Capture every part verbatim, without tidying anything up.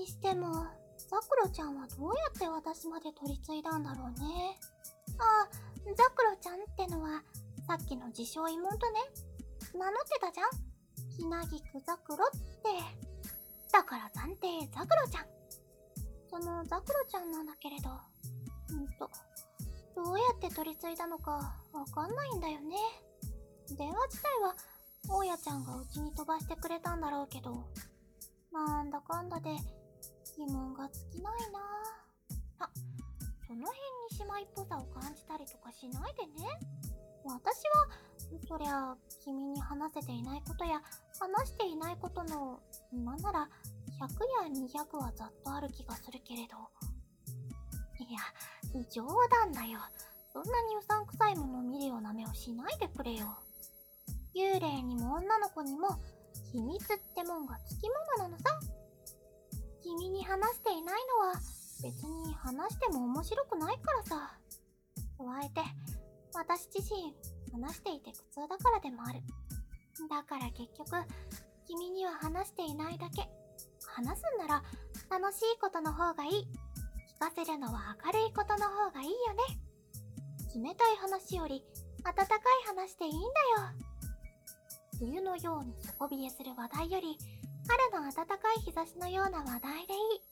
にしても、ザクロちゃんはどうやって私まで取り継いだんだろうね。あ、ザクロちゃんってのは、さっきの自称妹ね。名乗ってたじゃん。ひなぎくザクロって。だから暫定ザクロちゃん。そのザクロちゃんなんだけれど、うんと、どうやって取り継いだのかわかんないんだよね。電話自体は、大家ちゃんがうちに飛ばしてくれたんだろうけど、なんだかんだで疑問が尽きないなぁ。あ、その辺に姉妹っぽさを感じたりとかしないでね。私は、そりゃ、君に話せていないことや、話していないことの、なんなら、ひゃくやにひゃくはざっとある気がするけれど。いや、冗談だよ。そんなにうさんくさいものを見るような目をしないでくれよ。幽霊にも女の子にも、秘密ってもんがつきものなのさ。君に話していないのは、別に話しても面白くないからさ。加えて、私自身、話していて苦痛だからでもある。だから結局、君には話していないだけ。話すんなら、楽しいことの方がいい。聞かせるのは明るいことの方がいいよね。冷たい話より、温かい話でいいんだよ。冬のように底冷えする話題より、春の暖かい日差しのような話題でいい。って、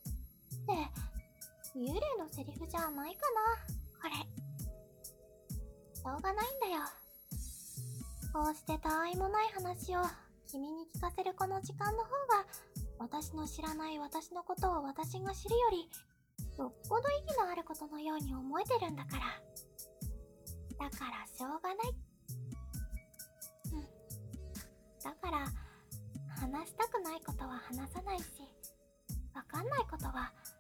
幽霊のセリフじゃないかな、これ。しょうがないんだよ。こうしてたわいもない話を君に聞かせるこの時間の方が、私の知らない私のことを私が知るより、よっぽど意義のあることのように思えてるんだから。だからしょうがない。うん。だから、話したくないことは話さないし、わかんないことは